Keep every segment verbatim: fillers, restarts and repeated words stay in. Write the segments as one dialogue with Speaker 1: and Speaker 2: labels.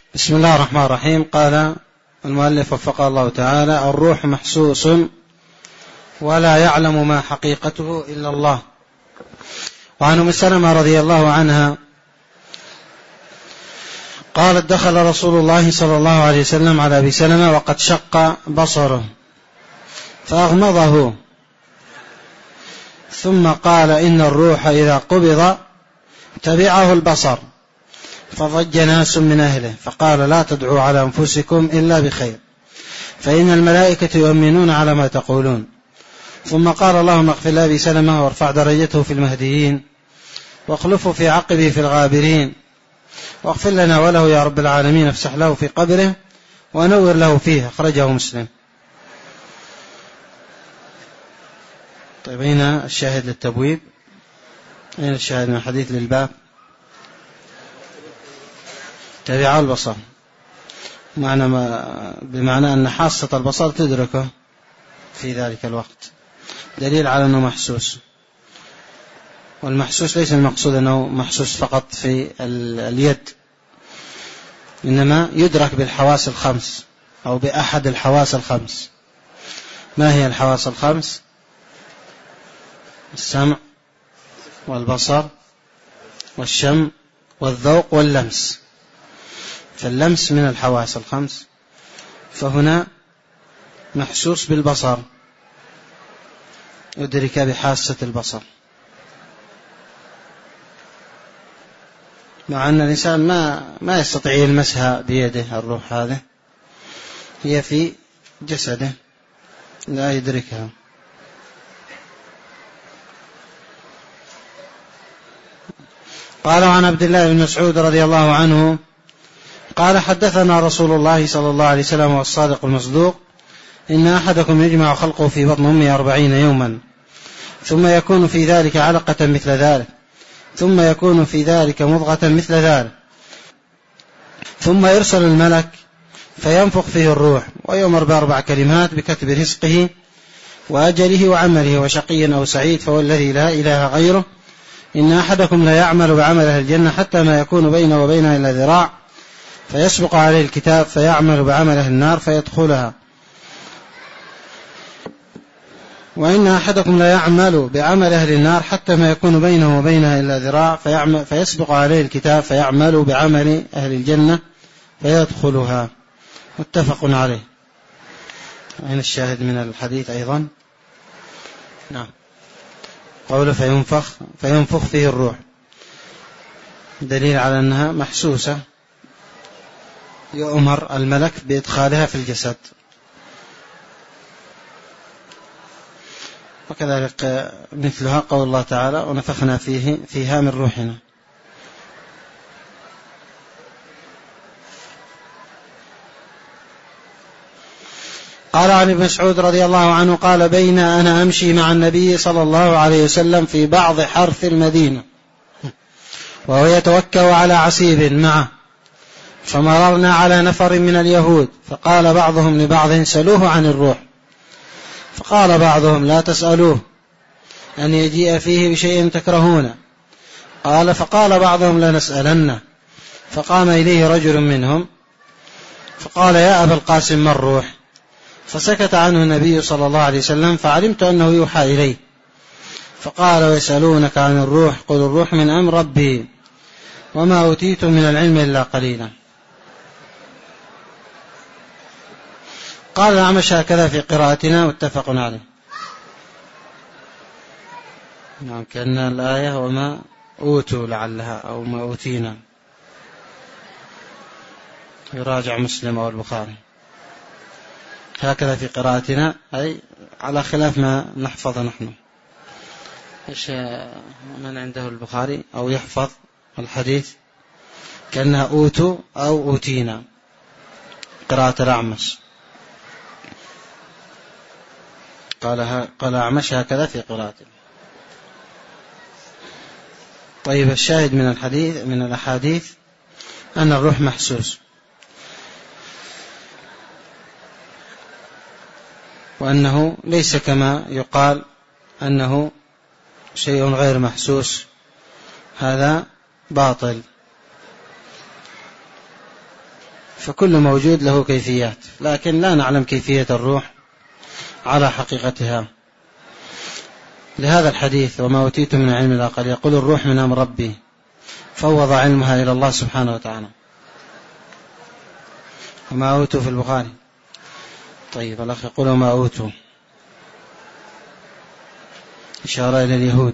Speaker 1: بسم الله الرحمن الرحيم. قال المؤلف وفقه الله تعالى: الروح محسوس ولا يعلم ما حقيقته إلا الله. وعن أم سلمة رضي الله عنها قالت: دخل رسول الله صلى الله عليه وسلم على أبي سلمة وقد شق بصره فأغمضه، ثم قال: إن الروح إذا قبض تبعه البصر، فضج ناس من أهله، فقال: لا تدعوا على أنفسكم إلا بخير، فإن الملائكة يؤمنون على ما تقولون. ثم قال: اللهم اغفر لأبي سلمة وارفع درجته في المهديين، واخلفه في عقبه في الغابرين، واغفر لنا وله يا رب العالمين، افسح له في قبره ونور له فيه. أخرجه مسلم. طيب، أين الشاهد للتبويب؟ أين الشاهد من الحديث للباب؟ تبع البصر، معنى ما بمعنى أن حاسة البصر تدركه في ذلك الوقت، دليل على أنه محسوس. والمحسوس ليس المقصود أنه محسوس فقط في اليد، إنما يدرك بالحواس الخمس أو بأحد الحواس الخمس. ما هي الحواس الخمس؟ السمع والبصر والشم والذوق واللمس. فاللمس من الحواس الخمس، فهنا محسوس بالبصر، يدرك بحاسة البصر، مع أن الإنسان ما ما يستطيع يلمسها بيده. الروح هذه هي في جسده، لا يدركها. قال عن عبد الله بن مسعود رضي الله عنه قال: حدثنا رسول الله صلى الله عليه وسلم والصادق المصدوق: إن أحدكم يجمع خلقه في بطن أمه أربعين يوما، ثم يكون في ذلك علقة مثل ذلك، ثم يكون في ذلك مضغة مثل ذلك، ثم يرسل الملك فينفخ فيه الروح، ويؤمر بأربع كلمات: بكتب رزقه وأجله وعمله، وشقي أو سعيد، فوالذي لا إله غيره إن أحدكم لا يعمل بعمل أهل الجنة حتى ما يكون بينه وبينها إلا ذراع، فيسبق عليه الكتاب فيعمل بعمل أهل النار فيدخلها. وإن أحدكم لا يعمل بعمل أهل النار حتى ما يكون بينه وبينها إلا ذراع، فيعمل فيسبق عليه الكتاب فيعمل بعمل أهل الجنة فيدخلها. متفق عليه. أين الشاهد من الحديث أيضا؟ نعم، قوله فينفخ فينفخ فيه الروح، دليل على أنها محسوسة، يؤمر الملك بإدخالها في الجسد. وكذلك مثلها قول الله تعالى: ونفخنا فيه فيها من روحنا. قال عن ابن مسعود رضي الله عنه قال: بين أنا أمشي مع النبي صلى الله عليه وسلم في بعض حرث المدينة، وهو يتوكأ على عسيب معه، فمررنا على نفر من اليهود، فقال بعضهم لبعض: سلوه عن الروح. فقال بعضهم: لا تسألوه أن يجيء فيه بشيء تكرهونه. قال فقال بعضهم: لا نسألنه. فقام إليه رجل منهم فقال: يا أبا القاسم، ما الروح؟ فسكت عنه النبي صلى الله عليه وسلم، فعلمت أنه يوحى إليه. فقال: ويسألونك عن الروح، قل الروح من أمر ربي، وما أوتيتم من العلم إلا قليلا. قال الأعمش: هكذا في قراءتنا، متفق عليه. نعم، كأن الآية وما أوتوا لعلها أو ما أوتينا، يراجع مسلم أو البخاري. هكذا في قراءتنا، أي على خلاف ما نحفظ نحن. إيش من عنده البخاري أو يحفظ الحديث كأنها أوتوا أو أوتينا، قراءة الأعمش. قال قال أعمش: هكذا في قراءته. طيب، الشاهد من الحديث من الأحاديث أن الروح محسوس، وأنه ليس كما يقال أنه شيء غير محسوس، هذا باطل. فكل موجود له كيفيات، لكن لا نعلم كيفية الروح على حقيقتها. لهذا الحديث وما أوتيت من علم إلا قليلا، يقول الروح من أمر ربي، فوض علمها إلى الله سبحانه وتعالى. وما أوتوا في البخاري. طيب الأخ يقول وما أوتوا، إشارة إلى اليهود.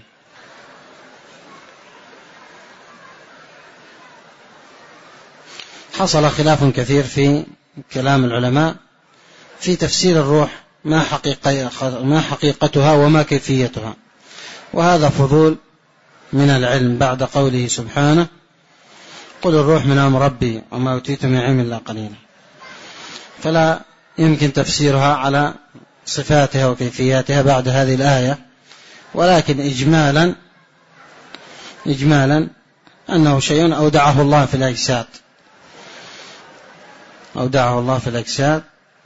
Speaker 1: حصل خلاف كثير في كلام العلماء في تفسير الروح، ما حقيقة ما حقيقتها وما كيفيتها، وهذا فضول من العلم بعد قوله سبحانه قل الروح من أمر ربي وما أوتيت من علم إلا قليلا، فلا يمكن تفسيرها على صفاتها وكيفياتها بعد هذه الآية. ولكن إجمالا إجمالا أنه شيء أودعه الله في الأجساد، أودعه الله في الأجساد،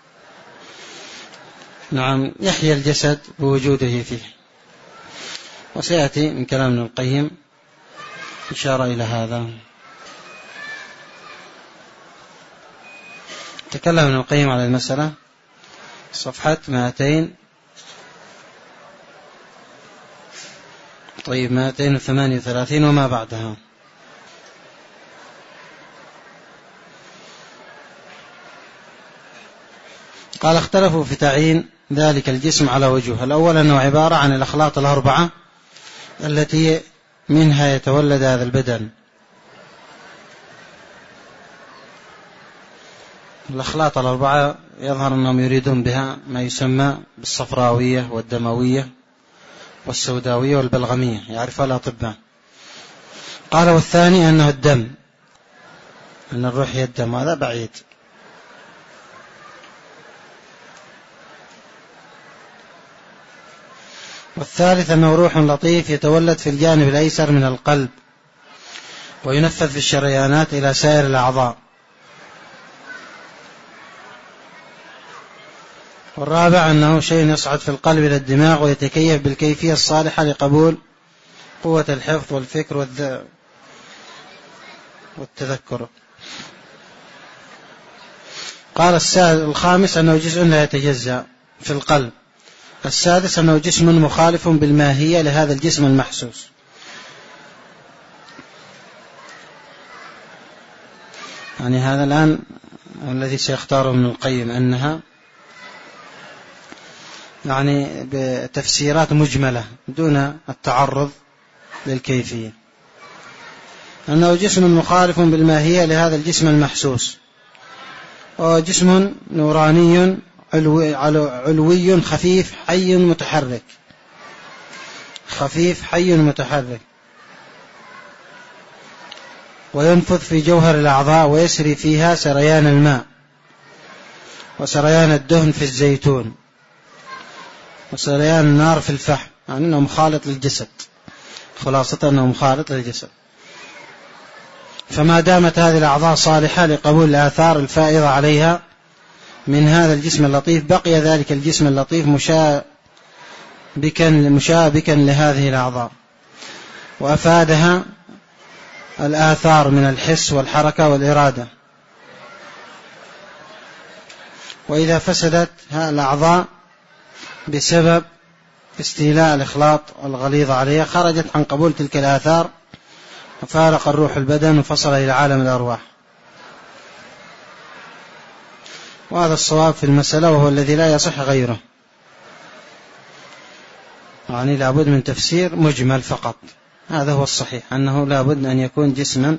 Speaker 1: نعم، يحيى الجسد بوجوده فيه. وسيأتي من كلام ابن القيم إشارة إلى هذا. تكلم ابن القيم على المسألة صفحة مائتين طيب مائتين وثمانية وثلاثين وما بعدها. قال اختلفوا في تعيين ذلك الجسم على وجوه. الأول أنه عبارة عن الأخلاط الأربعة التي منها يتولد هذا البدن. الأخلاط الأربعة يظهر أنهم يريدون بها ما يسمى بالصفراوية والدموية والسوداوية والبلغمية، يعرفها الأطباء. قال والثاني أنه الدم، أن الروح هي الدم، هذا بعيد. والثالث أنه روح لطيف يتولد في الجانب الأيسر من القلب وينفذ في الشريانات إلى سائر الأعضاء. والرابع أنه شيء يصعد في القلب إلى الدماغ ويتكيف بالكيفية الصالحة لقبول قوة الحفظ والفكر والتذكر. قال الخامس أنه جزء لا يتجزأ في القلب. السادس أنه جسم مخالف بالماهية لهذا الجسم المحسوس. يعني هذا الآن الذي سيختاره ابن القيم، أنها يعني بتفسيرات مجملة دون التعرض للكيفية. أنه جسم مخالف بالماهية لهذا الجسم المحسوس، وهو جسم نوراني علوي, علوي خفيف حي متحرك، خفيف حي متحرك، وينفذ في جوهر الأعضاء ويسري فيها سريان الماء وسريان الدهن في الزيتون وسريان النار في الفحم، يعني أنه مخالط للجسد، خلاصة أنه مخالط للجسد. فما دامت هذه الأعضاء صالحة لقبول الآثار الفائضة عليها من هذا الجسم اللطيف، بقي ذلك الجسم اللطيف مشابكا مشابكا لهذه الأعضاء، وأفادها الآثار من الحس والحركة والإرادة. وإذا فسدت هذه الأعضاء بسبب استيلاء الإخلاط الغليظ عليها، خرجت عن قبول تلك الآثار وفارق الروح البدن وفصل إلى عالم الأرواح. وهذا الصواب في المسألة، وهو الذي لا يصح غيره. يعني لابد من تفسير مجمل فقط، هذا هو الصحيح، أنه لابد أن يكون جسما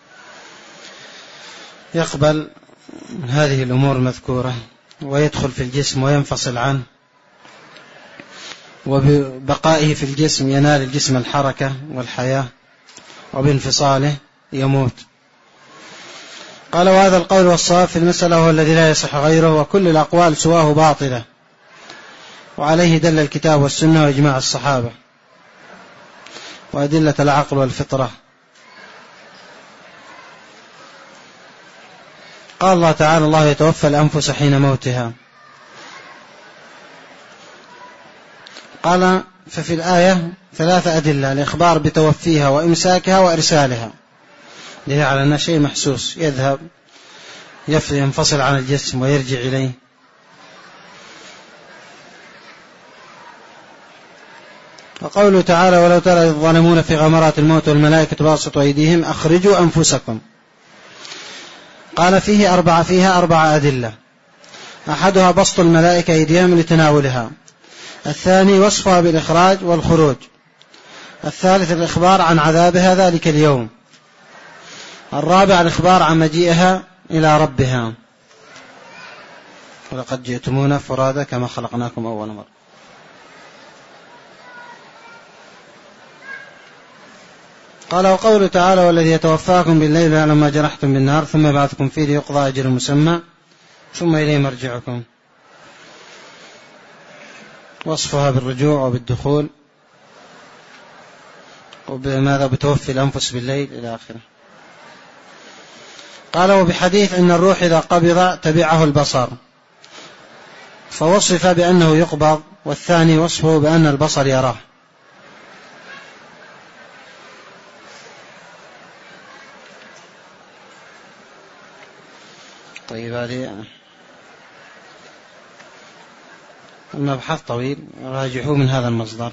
Speaker 1: يقبل هذه الأمور المذكورة ويدخل في الجسم وينفصل عنه، وببقائه في الجسم ينال الجسم الحركة والحياة، وبانفصاله يموت. قال وهذا القول والصواب في المسألة هو الذي لا يصح غيره، وكل الأقوال سواه باطلة، وعليه دل الكتاب والسنة وإجماع الصحابة وأدلة العقل والفطرة. قال الله تعالى الله يتوفى الأنفس حين موتها. قال ففي الآية ثلاثة أدلة: الإخبار بتوفيها وإمساكها وإرسالها، لهي على أن شيء محسوس يذهب ينفصل عن الجسم ويرجع إليه. وقوله تعالى ولو ترى الظالمون في غمرات الموت والملائكة باسطوا أيديهم أخرجوا أنفسكم. قال فيه أربعة فيها أربع أدلة. أحدها بسط الملائكة أيديهم لتناولها، الثاني وصفها بالإخراج والخروج، الثالث الإخبار عن عذابها ذلك اليوم، الرابع الإخبار عن مجيئها إلى ربها. ولقد جئتمونا فرادا كما خلقناكم أول مرة. قال وقوله تعالى والذي يتوفاكم بالليل ويعلم ما جرحتم بالنهار ثم يبعثكم فيه ليقضى أجل مسمى ثم إليه مرجعكم. وصفها بالرجوع وبالدخول وبماذا بتوفي الأنفس بالليل إلى آخره. قال وبحديث إن الروح إذا قبض تبعه البصر، فوصف بأنه يقبض، والثاني وصفه بأن البصر يراه. طيب هذه المبحث طويل، راجعوه من هذا المصدر.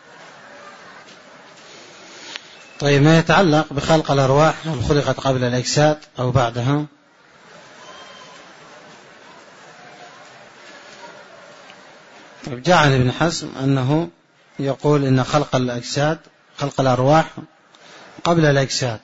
Speaker 1: طيب ما يتعلق بخلق الأرواح، هل خلقت قبل الأجساد أو بعدها؟ طيب جاء عن ابن حزم أنه يقول إن خلق الأجساد خلق الأرواح قبل الأجساد،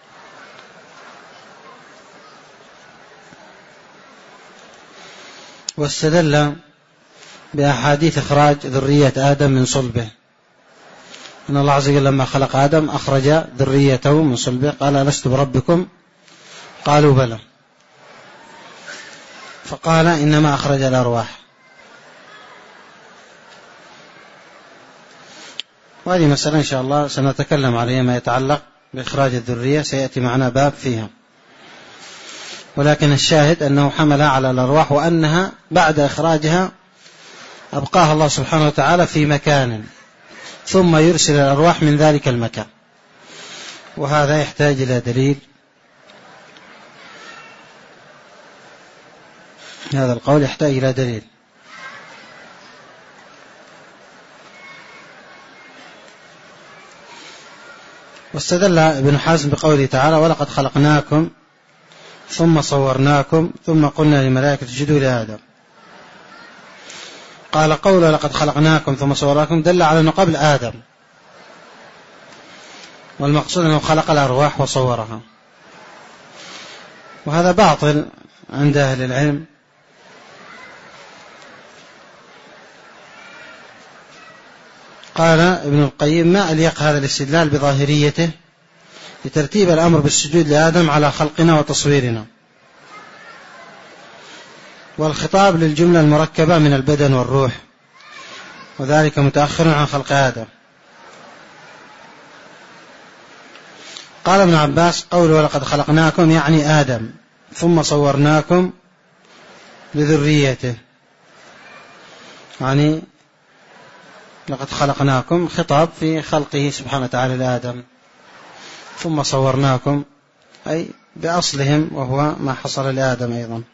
Speaker 1: واستدل بأحاديث إخراج ذرية آدم من صلبه، أن الله عز وجل لما خلق آدم أخرج ذريته من صلبه، قال ألست بربكم قالوا بلى، فقال إنما أخرج الأرواح. وهذه مسألة إن شاء الله سنتكلم عليها، ما يتعلق بإخراج الذرية سيأتي معنا باب فيها، ولكن الشاهد أنه حملها على الأرواح، وأنها بعد إخراجها أبقاها الله سبحانه وتعالى في مكان ثم يرسل الأرواح من ذلك المكان، وهذا يحتاج إلى دليل. هذا القول يحتاج إلى دليل. واستدل ابن حزم بقوله تعالى ولقد خلقناكم ثم صورناكم ثم قلنا للملائكة اسجدوا لآدم. قال قوله لقد خلقناكم ثم صورناكم دل على أنه قبل آدم، والمقصود أنه خلق الأرواح وصورها، وهذا باطل عند أهل العلم. قال ابن القيم ما أليق هذا الاستدلال بظاهريته لترتيب الأمر بالسجود لآدم على خلقنا وتصويرنا، والخطاب للجملة المركبة من البدن والروح، وذلك متأخر عن خلق آدم. قال ابن عباس قوله ولقد خلقناكم يعني آدم ثم صورناكم لذريته، يعني لقد خلقناكم خطاب في خلقه سبحانه وتعالى لآدم، ثم صورناكم أي بأصلهم وهو ما حصل لآدم أيضا.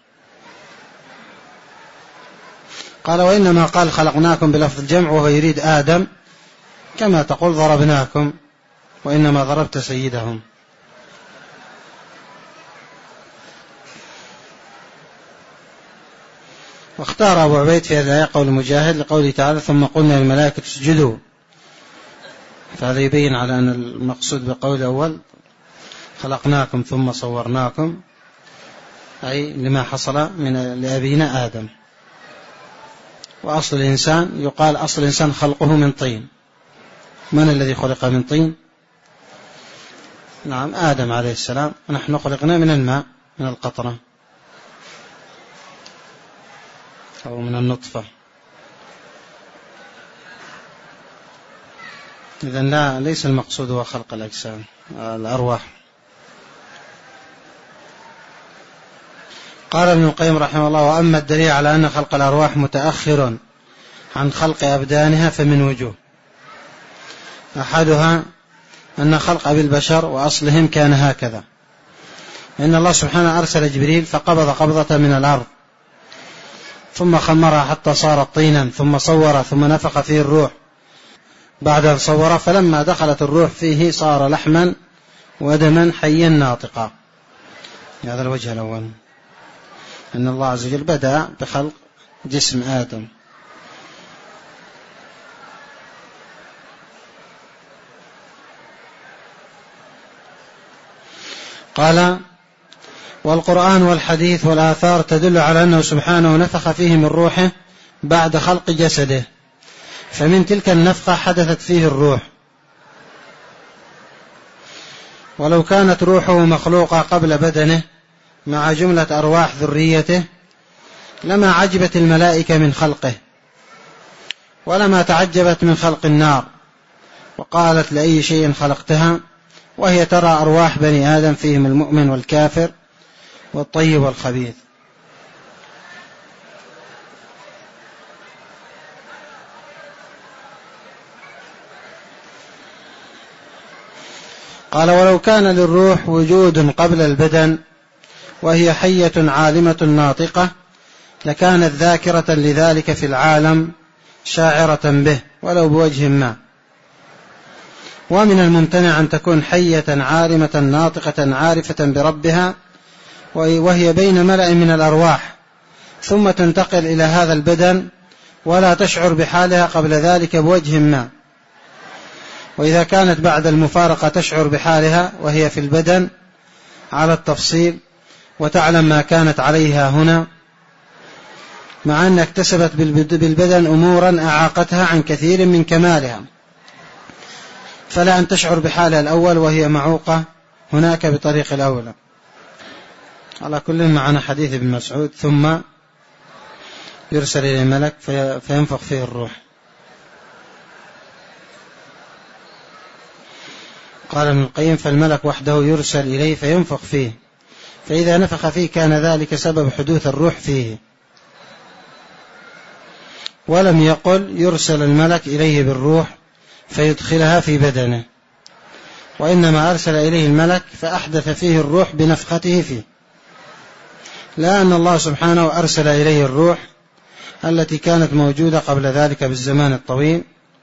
Speaker 1: قال وإنما قال خلقناكم بلفظ الجمع وهو يريد آدم، كما تقول ضربناكم وإنما ضربت سيدهم. واختار أبو عبيد في هذه الآية قول مجاهد لقوله تعالى ثم قلنا للملائكة اسجدوا، فهذا يبين على أن المقصود بقول أول خلقناكم ثم صورناكم أي لما حصل من لأبينا آدم. وأصل الإنسان يقال أصل الإنسان خلقه من طين. من الذي خلق من طين؟ نعم آدم عليه السلام، ونحن خلقنا من الماء، من القطرة أو من النطفة. إذن لا ليس المقصود هو خلق الأجسام الأرواح. قال ابن القيم رحمه الله وأما الدليل على أن خلق الأرواح متأخر عن خلق أبدانها فمن وجوه. أحدها أن خلق أبي البشر وأصلهم كان هكذا، إن الله سبحانه أرسل جبريل فقبض قبضة من الأرض ثم خمرها حتى صارت طينا ثم صور ثم نفخ فيه الروح بعد أن صور، فلما دخلت الروح فيه صار لحما ودما حيا ناطقا. هذا الوجه الأول، أن الله عز وجل بدأ بخلق جسم آدم. قال: والقرآن والحديث والآثار تدل على أنه سبحانه نفخ فيه من روحه بعد خلق جسده، فمن تلك النفخة حدثت فيه الروح. ولو كانت روحه مخلوقة قبل بدنه مع جملة أرواح ذريته لما عجبت الملائكة من خلقه، ولما تعجبت من خلق النار، وقالت: لأي شيء خلقتها؟ وهي ترى أرواح بني آدم فيهم المؤمن والكافر والطيب والخبيث. قال: ولو كان للروح وجود قبل البدن وهي حية عالمة ناطقة لكانت ذاكرة لذلك في العالم شاعرة به ولو بوجه ما. ومن الممتنع أن تكون حية عالمة ناطقة عارفة بربها وهي بين ملأ من الأرواح ثم تنتقل إلى هذا البدن ولا تشعر بحالها قبل ذلك بوجه ما. وإذا كانت بعد المفارقة تشعر بحالها وهي في البدن على التفصيل وتعلم ما كانت عليها هنا، مع أن اكتسبت بالبدن أمورا أعاقتها عن كثير من كمالها، فلا أن تشعر بحالها الأول وهي معوقة هناك بطريق الأولى. على كل معنا حديث ابن مسعود: ثم يرسل إليه ملك فينفخ فيه الروح. قال ابن القيم: فالملك وحده يرسل إليه فينفخ فيه، فإذا نفخ فيه كان ذلك سبب حدوث الروح فيه. ولم يقل يرسل الملك إليه بالروح فيدخلها في بدنه، وإنما أرسل إليه الملك فأحدث فيه الروح بنفخته فيه، لا أن الله سبحانه أرسل إليه الروح التي كانت موجودة قبل ذلك بالزمان الطويل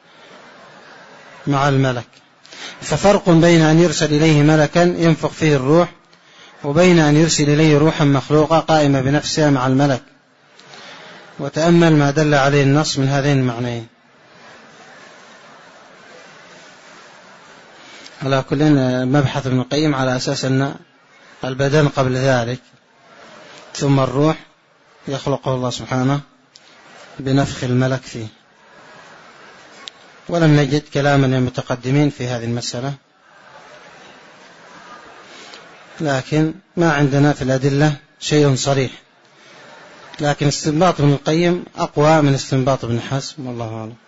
Speaker 1: مع الملك. ففرق بين أن يرسل إليه ملكا ينفخ فيه الروح وبين أن يرسل إليه روحا مخلوقة قائمة بنفسها مع الملك. وتأمل ما دل عليه النص من هذين المعنيين. على كل مبحث ابن القيم على أساس أن البدن قبل ذلك ثم الروح يخلقه الله سبحانه بنفخ الملك فيه. ولم نجد كلاما للمتقدمين في هذه المسألة، لكن ما عندنا في الأدلة شيء صريح، لكن استنباط ابن القيم أقوى من استنباط ابن حزم، والله أعلم.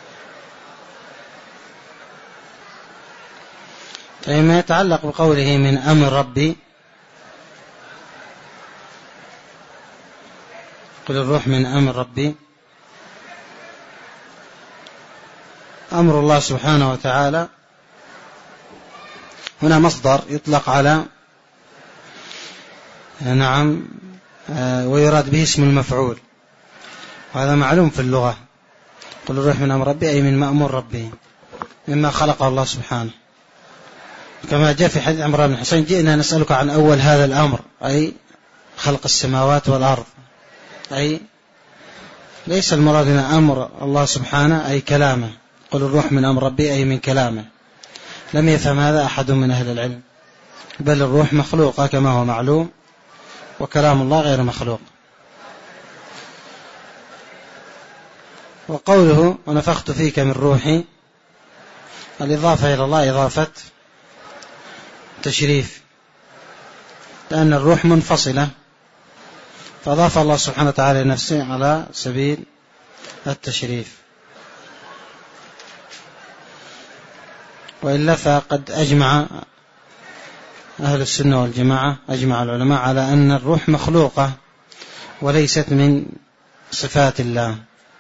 Speaker 1: طيب، ما يتعلق بقوله من أمر ربي، قل الروح من أمر ربي، أمر الله سبحانه وتعالى هنا مصدر يطلق على نعم ويراد به اسم المفعول، وهذا معلوم في اللغة. قل الروح من أمر ربي أي من مأمور ربي مما خلقه الله سبحانه، كما جاء في حديث عمران بن حسين: جئنا نسألك عن أول هذا الأمر، أي خلق السماوات والأرض. أي ليس المراد هنا أمر الله سبحانه أي كلامه، قل الروح من أمر ربي أي من كلامه. لم يفهم هذا أحد من أهل العلم، بل الروح مخلوقة كما هو معلوم، وكلام الله غير مخلوق. وقوله ونفخت فيك من روحي، الإضافة إلى الله إضافة تشريف، لأن الروح منفصلة، فأضاف الله سبحانه وتعالى نفسه على سبيل التشريف. وإلا فقد أجمع أهل السنة والجماعة، أجمع العلماء على أن الروح مخلوقة وليست من صفات الله.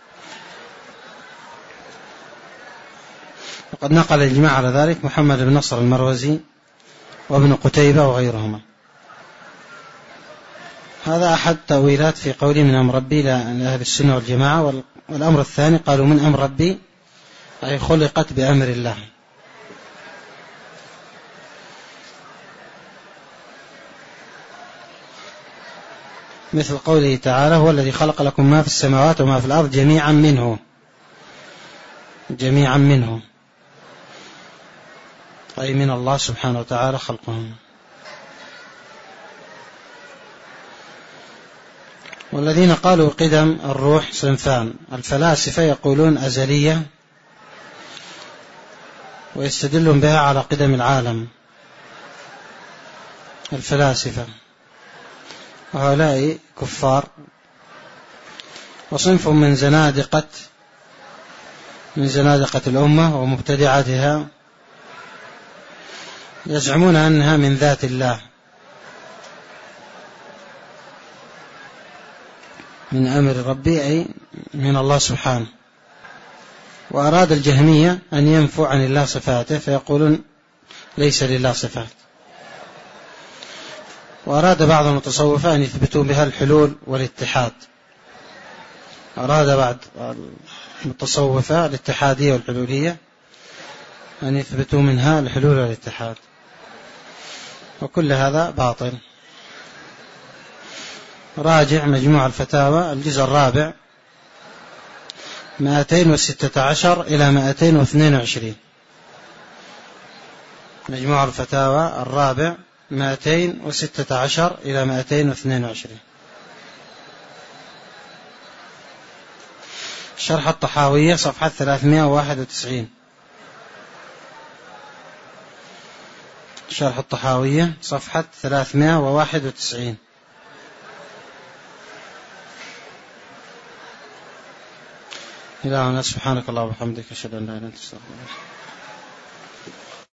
Speaker 1: وقد نقل الإجماع على ذلك محمد بن نصر المروزي وابن قتيبة وغيرهما. هذا أحد تأويلات في قولي من أمر ربي لأهل السنة والجماعة. والأمر الثاني قالوا من أمر ربي أي خلقت بأمر الله، مثل قوله تعالى هو الذي خلق لكم ما في السماوات وما في الأرض جميعا منه، جميعا منه أي من الله سبحانه وتعالى خلقهم. والذين قالوا قدم الروح صنفان: الفلاسفة يقولون أزلية ويستدلون بها على قدم العالم، الفلاسفة، وهؤلاء كفار. وصنف من زنادقة من زنادقة الأمة ومبتدعاتها يزعمون أنها من ذات الله، من أمر ربي أي من الله سبحانه. وأراد الجهمية أن ينفوا عن الله صفاته فيقولون ليس لله صفات. وأراد بعض المتصوفة أن يثبتوا بها الحلول والاتحاد، أراد بعض المتصوفة الاتحادية والحلولية أن يثبتوا منها الحلول والاتحاد، وكل هذا باطل. راجع مجموع الفتاوى الجزء الرابع مئتين وستة عشر إلى مئتين واثنين وعشرين، مجموع الفتاوى الرابع مئتين وستة عشر إلى مئتين واثنين وعشرين. شرح الطحاوية صفحة ثلاثمائة وواحد وتسعين، شرح الطحاوية صفحة ثلاثمائة وواحد وتسعين. إلهنا سبحانك الله وبحمدك أشهد أن لا إله إلا أنت أستغفرك.